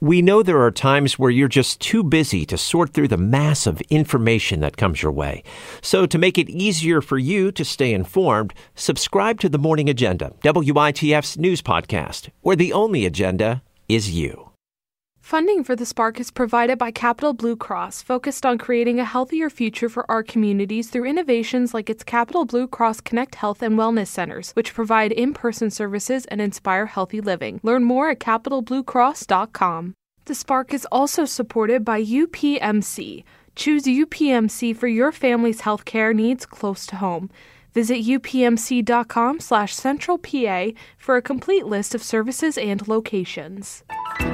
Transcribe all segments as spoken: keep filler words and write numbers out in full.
We know there are times where you're just too busy to sort through the mass of information that comes your way. So to make it easier for you to stay informed, subscribe to The Morning Agenda, W I T F's news podcast, where the only agenda is you. Funding for the Spark is provided by Capital Blue Cross, focused on creating a healthier future for our communities through innovations like its Capital Blue Cross Connect Health and Wellness Centers, which provide in-person services and inspire healthy living. Learn more at capital blue cross dot com. The Spark is also supported by U P M C. Choose U P M C for your family's healthcare needs close to home. Visit U P M C dot com slash central P A for a complete list of services and locations.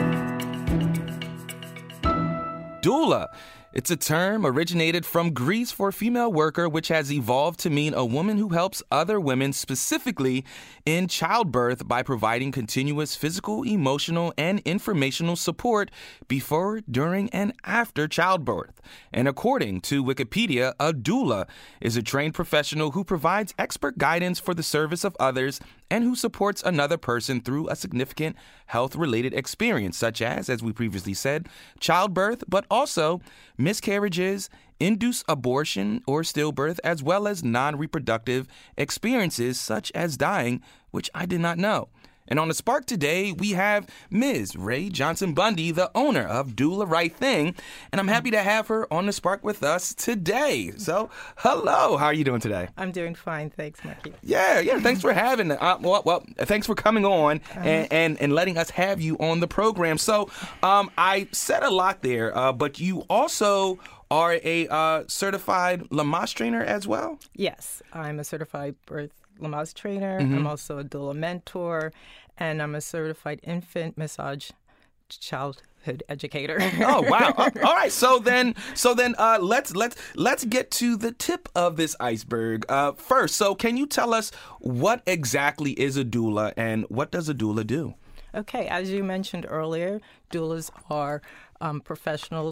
Doula. It's a term originated from Greece for female worker, which has evolved to mean a woman who helps other women, specifically in childbirth, by providing continuous physical, emotional, and informational support before, during, and after childbirth. And according to Wikipedia, a doula is a trained professional who provides expert guidance for the service of others and who supports another person through a significant health-related experience, such as, as we previously said, childbirth, but also miscarriages, induced abortion or stillbirth, as well as non-reproductive experiences such as dying, which I did not know. And on the Spark today, we have Miz Rae Johnson Bundy, the owner of Do the Right Thing, and I'm happy to have her on the Spark with us today. So, hello, how are you doing today? I'm doing fine, thanks, Marky. Yeah, yeah, thanks for having, uh, well, well, thanks for coming on and, and, and letting us have you on the program. So, um, I said a lot there, uh, but you also are a uh, certified Lamaze trainer as well? Yes, I'm a certified birth Lamaze trainer. Mm-hmm. I'm also a doula mentor, and I'm a certified infant massage childhood educator. Oh wow! All right, so then, so then, uh, let's let's let's get to the tip of this iceberg uh, first. So, can you tell us what exactly is a doula, and what does a doula do? Okay, as you mentioned earlier, doulas are um, professional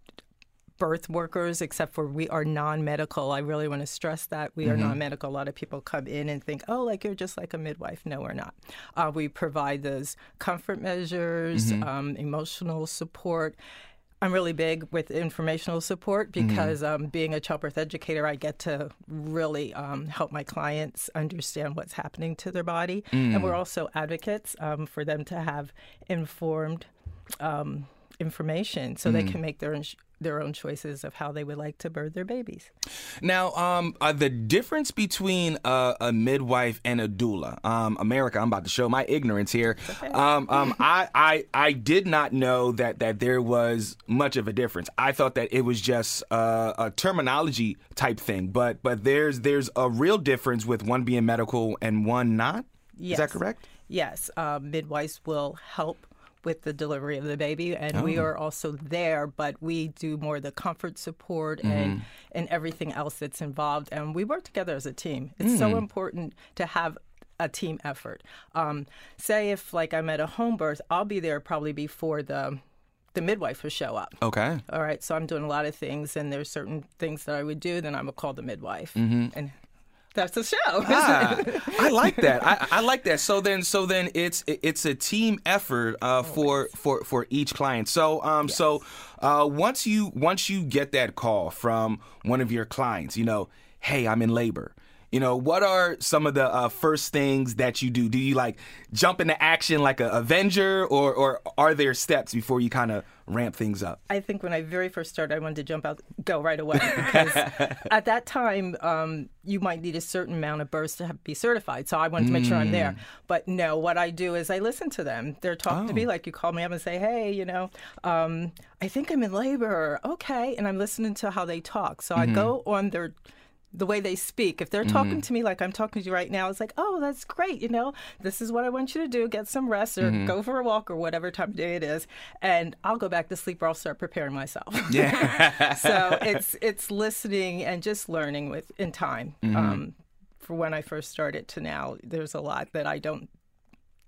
birth workers, except for we are non-medical. I really want to stress that we are mm-hmm. non-medical. A lot of people come in and think, oh, like you're just like a midwife. No, we're not. Uh, we provide those comfort measures, mm-hmm. um, emotional support. I'm really big with informational support because mm-hmm. um, being a childbirth educator, I get to really um, help my clients understand what's happening to their body. Mm. And we're also advocates um, for them to have informed um, information so mm. they can make their own sh- their own choices of how they would like to birth their babies. Now, um, uh, the difference between uh, a midwife and a doula, um, America, I'm about to show my ignorance here. Okay. Um, um, I, I I did not know that that there was much of a difference. I thought that it was just uh, a terminology type thing, but but there's there's a real difference with one being medical and one not. Yes. Is that correct? Yes, uh, midwives will help with the delivery of the baby, and oh. we are also there, but we do more the comfort support mm-hmm. and and everything else that's involved, and we work together as a team. It's mm. so important to have a team effort. Um, say if like I'm at a home birth, I'll be there probably before the the midwife will show up. Okay. All right, so I'm doing a lot of things, and there's certain things that I would do, then I would call the midwife. Mm-hmm. And that's the show. Ah, I like that. I, I like that. So then, so then, it's it's a team effort uh, for for for each client. So um, yes. so uh, once you once you get that call from one of your clients, you know, hey, I'm in labor. You know, what are some of the uh, first things that you do? Do you like jump into action like a Avenger, or or are there steps before you kind of ramp things up? I think when I very first started, I wanted to jump out, go right away, because at that time, um, you might need a certain amount of births to have, be certified. So I wanted to make sure I'm there. But no, what I do is I listen to them. They're talking Oh. to me like you call me up and say, hey, you know, um, I think I'm in labor. Okay. And I'm listening to how they talk. So mm-hmm. I go on their the way they speak. If they're talking mm-hmm. to me like I'm talking to you right now, it's like, oh, that's great. You know, this is what I want you to do. Get some rest or mm-hmm. go for a walk or whatever time of day it is. And I'll go back to sleep or I'll start preparing myself. Yeah. So it's it's listening and just learning with in time. Mm-hmm. Um, for when I first started to now, there's a lot that I don't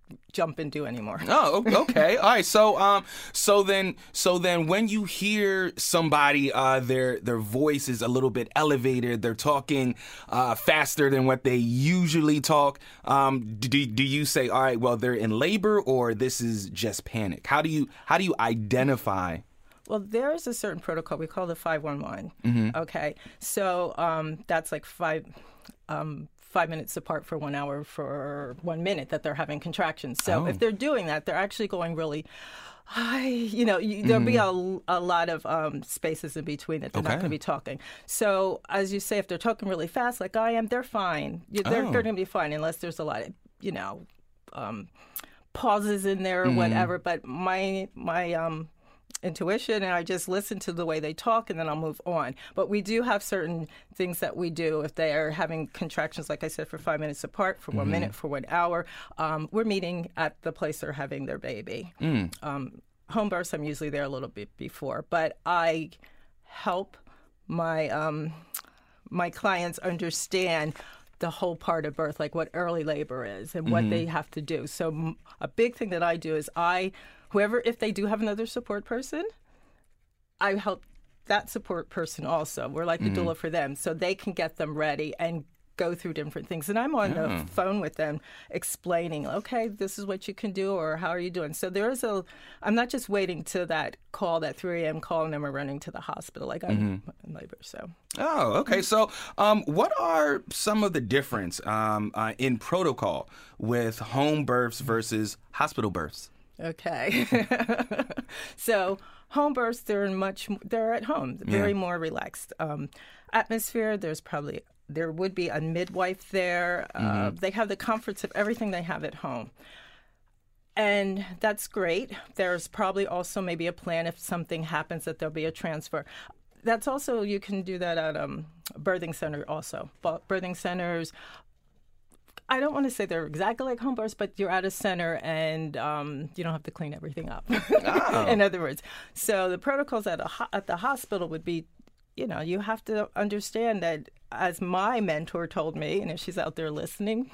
jump and do anymore. Oh, okay. All right. So, um, so then, so then, when you hear somebody, uh, their their voice is a little bit elevated, they're talking uh, faster than what they usually talk. Um, do do you say, all right, well, they're in labor, or this is just panic? How do you how do you identify? Well, there is a certain protocol we call the five one one. Mm-hmm. Okay, so um, that's like five. Um, five minutes apart for one hour for one minute that they're having contractions. So Oh. if they're doing that, they're actually going really high. You know, you, there'll be a, a lot of um, spaces in between that they're not Okay. going to be talking. So as you say, if they're talking really fast like I am, they're fine. You- They're, Oh. they're going to be fine unless there's a lot of, you know, um, pauses in there or whatever. But my, my, um, intuition, and I just listen to the way they talk, and then I'll move on. But we do have certain things that we do if they are having contractions, like I said, for five minutes apart, for one minute, for one hour. Um, we're meeting at the place they're having their baby. Um, home births, I'm usually there a little bit before, but I help my um, my clients understand the whole part of birth, like what early labor is and what they have to do. So m- a big thing that I do is I, whoever, if they do have another support person, I help that support person also. We're like the doula for them, so they can get them ready and go through different things. And I'm on Yeah. the phone with them explaining, okay, this is what you can do, or how are you doing? So there is a, I'm not just waiting to that call, that three a.m. call, and then we're running to the hospital. Like I'm in labor, so. Oh, okay. So, um, what are some of the difference um, uh, in protocol with home births versus hospital births? Okay. So home births, they're much, they're at home, very Yeah. more relaxed um, atmosphere. There's probably, there would be a midwife there. Uh, they have the comforts of everything they have at home. And that's great. There's probably also maybe a plan if something happens that there'll be a transfer. That's also, you can do that at um, birthing center also. But birthing centers, I don't want to say they're exactly like home births, but you're at a center and um, you don't have to clean everything up. In other words, so the protocols at a ho- at the hospital would be, you know, you have to understand that, as my mentor told me, and if she's out there listening,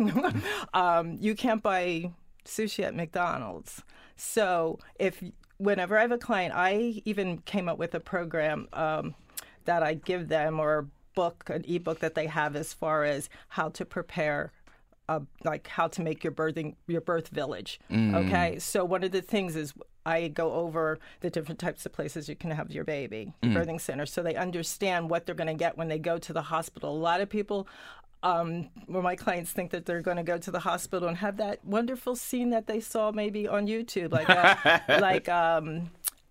um, you can't buy sushi at McDonald's. So if whenever I have a client, I even came up with a program um, that I give them, or a book, an ebook that they have as far as how to prepare. Uh, like how to make your birthing your birth village. Okay, so one of the things is I go over the different types of places you can have your baby, birthing center, so they understand what they're going to get when they go to the hospital. A lot of people, um, where my clients think that they're going to go to the hospital and have that wonderful scene that they saw maybe on YouTube, like uh, like. Um,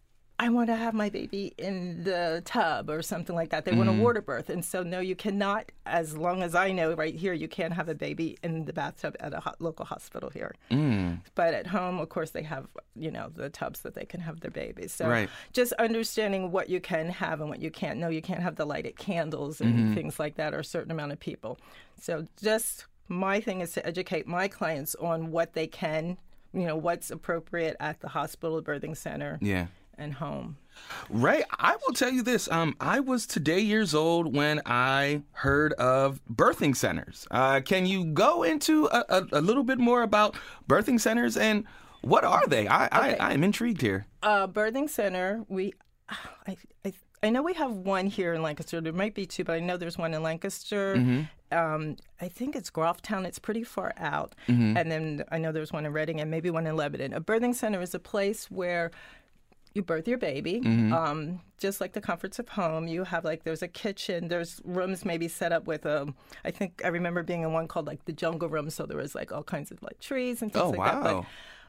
I want to have my baby in the tub or something like that. They want a water birth. And so, no, you cannot, as long as I know right here, you can't have a baby in the bathtub at a ho- local hospital here. Mm. But at home, of course, they have, you know, the tubs that they can have their babies. So Right. just understanding what you can have and what you can't. No, you can't have the lighted candles and Mm-hmm. things like that, or a certain amount of people. So just my thing is to educate my clients on what they can, you know, what's appropriate at the hospital, birthing center. Yeah. And home. Ray, I will tell you this. Um, I was today years old when I heard of birthing centers. Uh, can you go into a, a, a little bit more about birthing centers and what are they? I, Okay. I, I am intrigued here. Uh, birthing center, we, I, I, I know we have one here in Lancaster. There might be two, but I know there's one in Lancaster. Um, I think it's Grofftown. It's pretty far out. And then I know there's one in Reading and maybe one in Lebanon. A birthing center is a place where you birth your baby, um, just like the comforts of home. You have, like, there's a kitchen. There's rooms maybe set up with, um, I think I remember being in one called, like, the jungle room. So there was, like, all kinds of, like, trees and things Oh, like wow. that. But,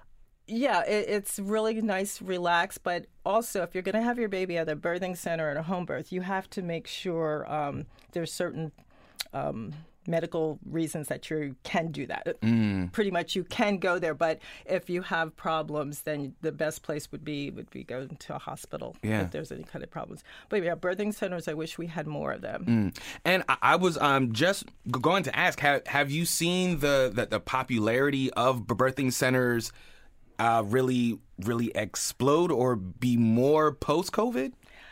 yeah, it, it's really nice, relaxed. But also, if you're going to have your baby at a birthing center or at a home birth, you have to make sure um, there's certain um, medical reasons that you can do that. Pretty much, you can go there. But if you have problems, then the best place would be would be go to a hospital Yeah. if there's any kind of problems. But yeah, birthing centers, I wish we had more of them. Mm. And I, I was um, just g- going to ask, have, have you seen the, the, the popularity of birthing centers uh, really, really explode or be more post-COVID?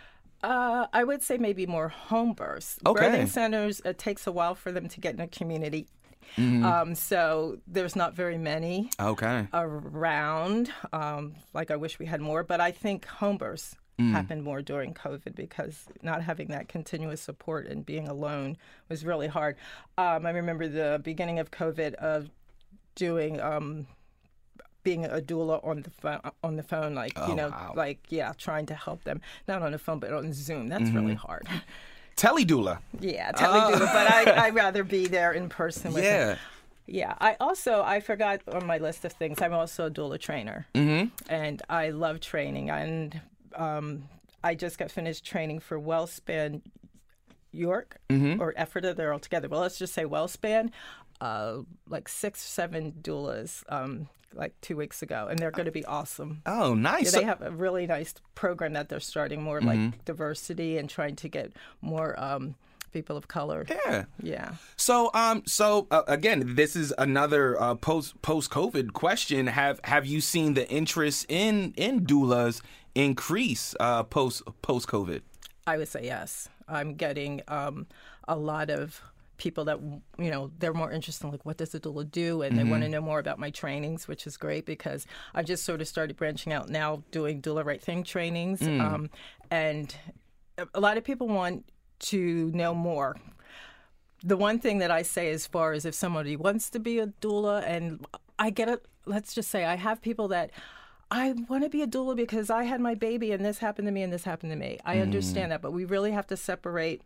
Uh, I would say maybe more home births. Okay. Birthing centers, it takes a while for them to get in a community. Mm-hmm. Um, so there's not very many Okay. around. Um, like I wish we had more, but I think home births Mm. happened more during COVID because not having that continuous support and being alone was really hard. Um, I remember the beginning of COVID of doing um, being a doula on the phone, on the phone, like Oh, you know, wow. like yeah, trying to help them not on the phone but on Zoom. That's Mm-hmm. really hard. Teledoula. Yeah, teledoula, but I I'd rather be there in person with Yeah. them. Yeah, I also, I forgot on my list of things, I'm also a doula trainer. Mm-hmm. And I love training. And um, I just got finished training for WellSpan York, Mm-hmm. or Ephrata, they're all together. Well, let's just say WellSpan, uh, like six, seven doulas, um, like two weeks ago. And they're going to be awesome. Oh, nice. Yeah, they have a really nice program that they're starting, more Mm-hmm. like diversity and trying to get more um, people of color. Yeah. Yeah. So, um, so uh, again, this is another uh, post post COVID question. Have Have you seen the interest in in doulas increase uh, post post COVID? I would say yes. I'm getting um, a lot of people that, you know, they're more interested in, like, what does a doula do? And they want to know more about my trainings, which is great because I just sort of started branching out now doing Doula Right Thing trainings. Um, and a lot of people want to know more. The one thing that I say as far as if somebody wants to be a doula, and I get it, let's just say I have people that I want to be a doula because I had my baby and this happened to me and this happened to me. I understand that, but we really have to separate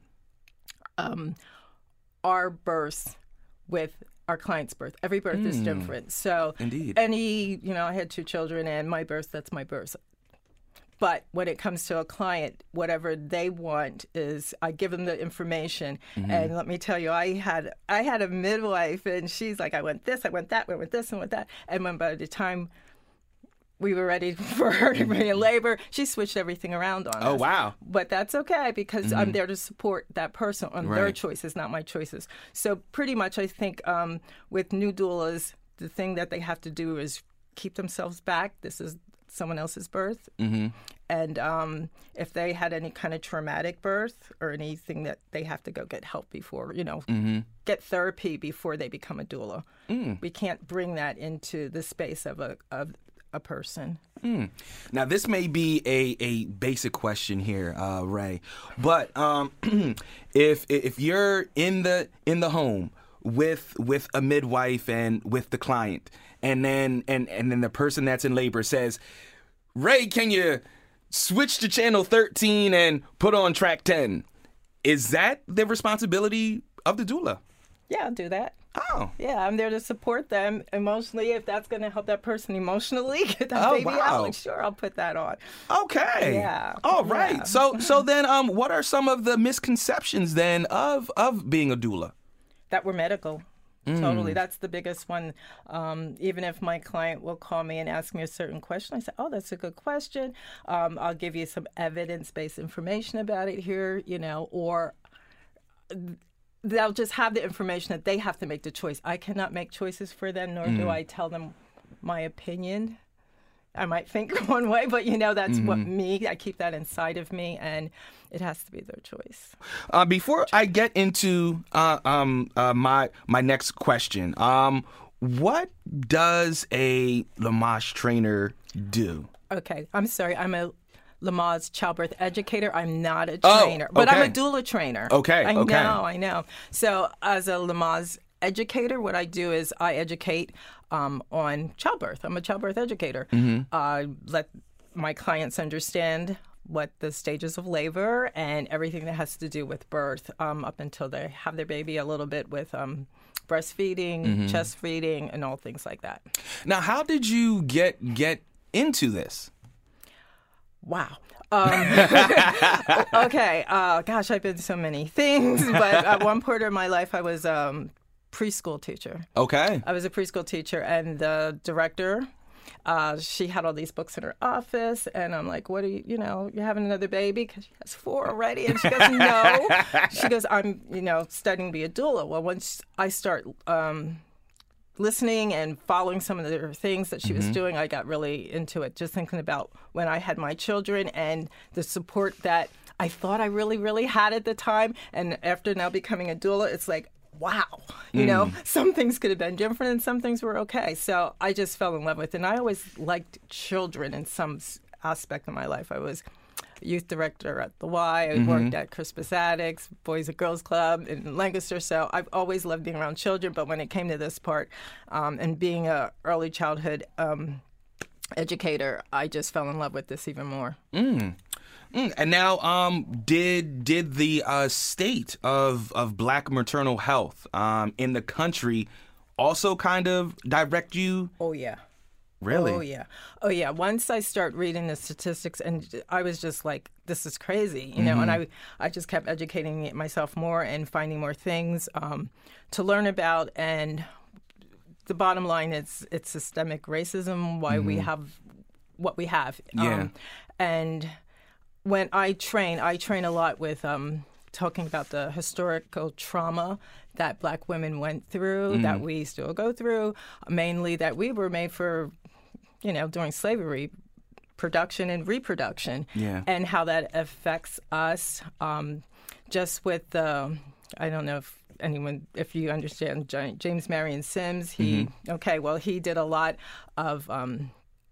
um, our births with our client's birth. Every birth is different. So Indeed. any, you know, I had two children and my birth, that's my birth. But when it comes to a client, whatever they want is I give them the information. And let me tell you, I had I had a midwife and she's like, I want this, I want that, I want this, and want that. And when by the time we were ready for her to be in labor, she switched everything around on us. Oh, wow. But that's okay because I'm there to support that person on their Right. choices, not my choices. So pretty much I think um, with new doulas, the thing that they have to do is keep themselves back. This is someone else's birth. Mm-hmm. And um, if they had any kind of traumatic birth or anything, that they have to go get help before, you know, Mm-hmm. get therapy before they become a doula. Mm. We can't bring that into the space of a of a person. Mm. Now, this may be a, a basic question here, uh, Ray, but um, if if you're in the in the home with with a midwife and with the client, and then and, and then the person that's in labor says, Ray, can you switch to channel thirteen and put on track ten? Is that the responsibility of the doula? Yeah, I'll do that. Oh. Yeah, I'm there to support them emotionally. If that's going to help that person emotionally get that Oh, baby wow. out, like, sure, I'll put that on. Okay. Yeah. All right. Yeah. So so then um what are some of the misconceptions then of of being a doula? That we're medical. Totally. That's the biggest one. Um, even if my client will call me and ask me a certain question, I say, oh, that's a good question. Um, I'll give you some evidence-based information about it here, you know, or they'll just have the information that they have to make the choice. I cannot make choices for them, nor do I tell them my opinion. I might think one way, but, you know, that's what me, I keep that inside of me, and it has to be their choice. Uh, before I get into uh, um uh, my my next question, um what does a Lamaze trainer do? Okay, I'm sorry. I'm a Lamaze childbirth educator. I'm not a Oh, trainer, but I'm okay. a doula trainer. Okay, I okay. know, I know. So as a Lamaze educator, what I do is I educate um, on childbirth. I'm a childbirth educator. Mm-hmm. I let my clients understand what the stages of labor and everything that has to do with birth um, up until they have their baby, a little bit with um, breastfeeding, Mm-hmm. chest feeding, and all things like that. Now, how did you get get into this? Wow. Um, okay. Uh, gosh, I've been so many things, but at one point in my life, I was a um, preschool teacher. Okay. I was a preschool teacher, and the director, uh, she had all these books in her office, and I'm like, what are you, you know, you're having another baby? Because she has four already. And she goes, no. She goes, I'm, you know, studying to be a doula. Well, once I start um, listening and following some of the things that she was doing, I got really into it, just thinking about when I had my children and the support that I thought I really, really had at the time. And after now becoming a doula, it's like, wow, you mm. know, some things could have been different and some things were okay. So I just fell in love with it. And I always liked children in some aspect of my life. I was youth director at the Y. I mm-hmm. worked at Crispus Attucks, Boys and Girls Club in Lancaster. So I've always loved being around children. But when it came to this part um, and being a early childhood um, educator, I just fell in love with this even more. Mm. Mm. And now, um, did did the uh, state of of Black maternal health um, in the country also kind of direct you? Oh, yeah. Really? Oh, yeah. Oh, yeah. Once I start reading the statistics, and I was just like, this is crazy, you know, mm-hmm. and I I just kept educating myself more and finding more things um, to learn about. And the bottom line is it's systemic racism, why mm-hmm. we have what we have. Yeah. Um, and when I train, I train a lot with um, talking about the historical trauma that Black women went through, mm. that we still go through, mainly that we were made for, you know, during slavery, production and reproduction, yeah. and how that affects us. Um, just with the, I don't know if anyone, if you understand James Marion Sims, he, mm-hmm. okay, well, he did a lot of um,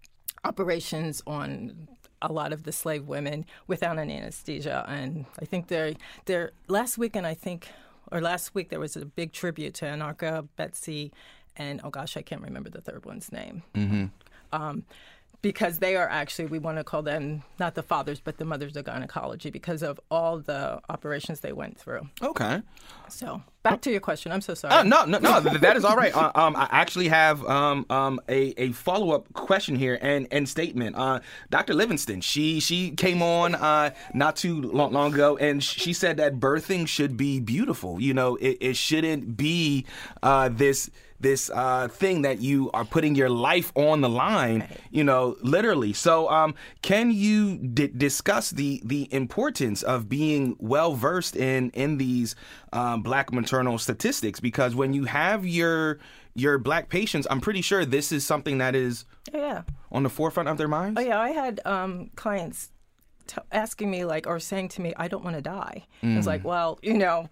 operations on a lot of the slave women without an anesthesia. And I think they're, they're last weekend, I think, or last week, there was a big tribute to Anarcha, Betsy, and, oh gosh, I can't remember the third one's name. Mm-hmm. Um, because they are actually, we want to call them not the fathers, but the mothers of gynecology because of all the operations they went through. Okay. So back to your question. I'm so sorry. Uh, no, no, no. That is all right. Uh, um, I actually have um, um, a, a follow-up question here and, and statement. Uh, Doctor Livingston, she she came on uh, not too long, long ago, and she said that birthing should be beautiful. You know, it, it shouldn't be uh, this this uh, thing that you are putting your life on the line, right. you know, literally. So um, can you d- discuss the the importance of being well-versed in, in these um, Black maternal statistics? Because when you have your your Black patients, I'm pretty sure this is something that is oh, yeah. on the forefront of their minds. Oh, yeah. I had um, clients t- asking me, like, or saying to me, I don't want to die. Mm. I was like, well, you know,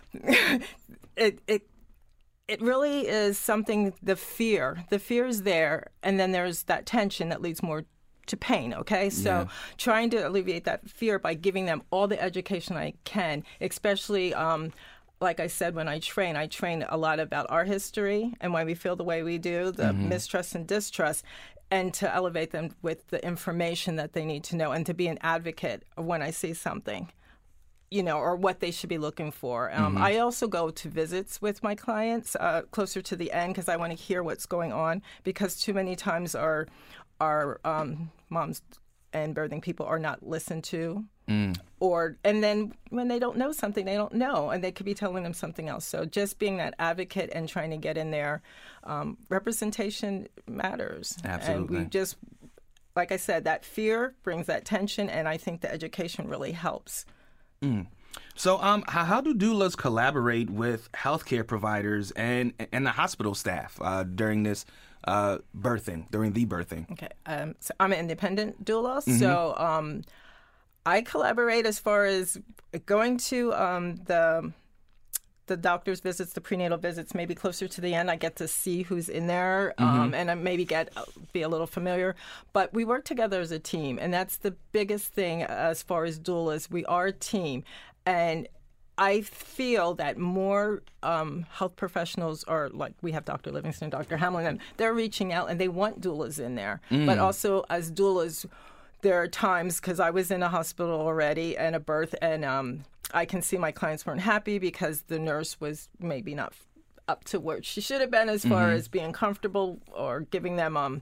it it It really is something, the fear. The fear is there, and then there's that tension that leads more to pain, okay? So yeah. trying to alleviate that fear by giving them all the education I can, especially, um, like I said, when I train, I train a lot about our history and why we feel the way we do, the mm-hmm. mistrust and distrust, and to elevate them with the information that they need to know and to be an advocate of when I see something, you know, or what they should be looking for. Um, mm-hmm. I also go to visits with my clients uh, closer to the end because I want to hear what's going on, because too many times our our um, moms and birthing people are not listened to. Mm. Or and then when they don't know something, they don't know, and they could be telling them something else. So just being that advocate and trying to get in there, um, representation matters. Absolutely. And we just, like I said, that fear brings that tension, and I think the education really helps. Mm. So um, how, how do doulas collaborate with healthcare providers and and the hospital staff uh, during this uh, birthing, during the birthing? Okay. Um, so I'm an independent doula, Mm-hmm. so um, I collaborate as far as going to um, the the doctor's visits, the prenatal visits, maybe closer to the end. I get to see who's in there, um, Mm-hmm. and I maybe get be a little familiar. But we work together as a team, and that's the biggest thing as far as doulas. We are a team, and I feel that more um, health professionals are, like we have Doctor Livingston, Doctor Hamlin, they're reaching out and they want doulas in there. Mm. But also as doulas, there are times, because I was in a hospital already and a birth, and um, I can see my clients weren't happy because the nurse was maybe not up to where she should have been as far Mm-hmm. as being comfortable or giving them um,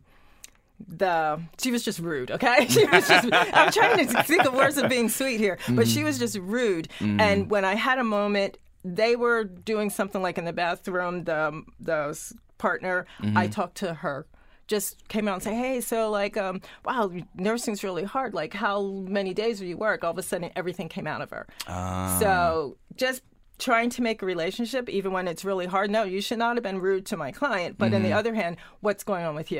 the she was just rude, okay? She was just, I'm trying to think of words of being sweet here, but Mm-hmm. she was just rude. Mm-hmm. And when I had a moment, they were doing something like in the bathroom, the the partner, Mm-hmm. I talked to her, just came out and say, hey, so like, um, wow, nursing's really hard. Like, how many days do you work? All of a sudden, everything came out of her. Ah. So just trying to make a relationship, even when it's really hard. No, you should not have been rude to my client. But Mm-hmm. on the other hand, what's going on with you?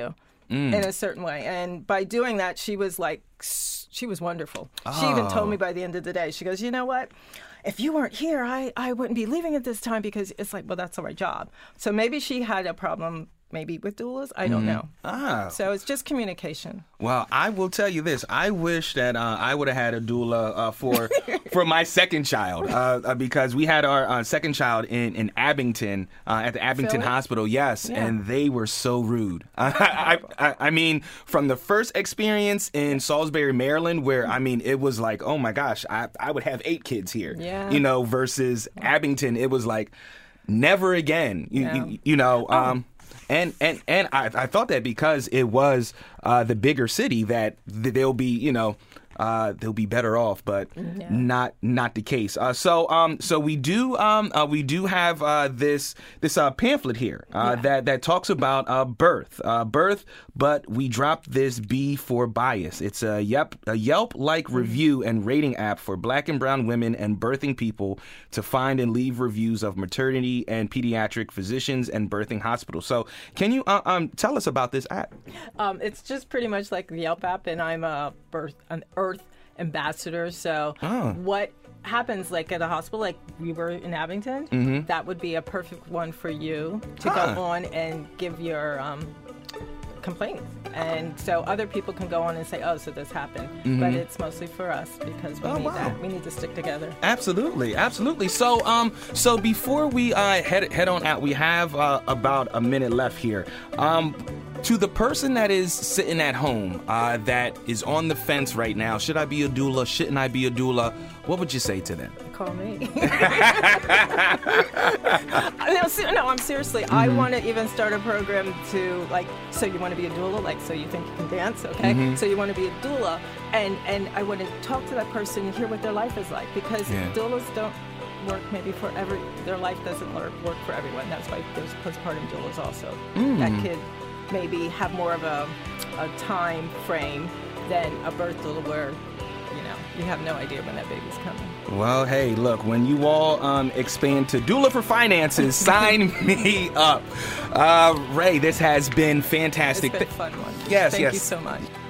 mm. in a certain way. And by doing that, she was like, she was wonderful. Oh. She even told me by the end of the day, she goes, you know what? If you weren't here, I, I wouldn't be leaving at this time, because it's like, well, that's our job. So maybe she had a problem maybe with doulas. I don't mm-hmm. know. Ah. So it's just communication. Well, I will tell you this. I wish that uh, I would have had a doula uh, for for my second child, uh, uh, because we had our uh, second child in, in Abington, uh, at the Abington Philly? Hospital, yes, yeah. and they were so rude. I, I, I mean, from the first experience in Salisbury, Maryland, where, I mean, it was like, oh my gosh, I, I would have eight kids here, yeah. you know, versus Abington, it was like, never again, you, yeah. you, you know. Um, oh. And and and I, I thought that because it was uh, the bigger city that they'll be, you know, uh, they'll be better off, but yeah. not not the case. Uh, so um so we do um uh, we do have uh, this this uh, pamphlet here uh, yeah. that that talks about uh, birth uh, birth, but we dropped this B for bias. It's a Yelp a Yelp like mm-hmm. review and rating app for Black and brown women and birthing people to find and leave reviews of maternity and pediatric physicians and birthing hospitals. So can you uh, um tell us about this app? Um, it's just pretty much like the Yelp app, and I'm a birth an Earth ambassador. So oh. what happens, like at a hospital, like we were in Abington, mm-hmm. that would be a perfect one for you to huh. go on and give your um, complaints. And so other people can go on and say, oh, so this happened. Mm-hmm. But it's mostly for us, because we oh, need wow. that. We need to stick together. Absolutely. Absolutely. So um, so before we uh, head, head on out, we have uh, about a minute left here. Um, To the person that is sitting at home, uh, that is on the fence right now, should I be a doula? Shouldn't I be a doula? What would you say to them? Call me. no, ser- no, I'm seriously. Mm-hmm. I want to even start a program to, like, so you want to be a doula? Like, so you think you can dance, okay? Mm-hmm. So you want to be a doula. And, and I want to talk to that person and hear what their life is like, because yeah. doulas don't work maybe for every, their life doesn't work for everyone. That's why there's postpartum doulas also. Mm. That kid maybe have more of a, a time frame than a birth doula, where, you know, you have no idea when that baby's coming. Well, hey, look, when you all um, expand to Doula for Finances, sign me up. Uh, Ray, this has been fantastic. It's been a fun one. Yes, Thank yes. you so much.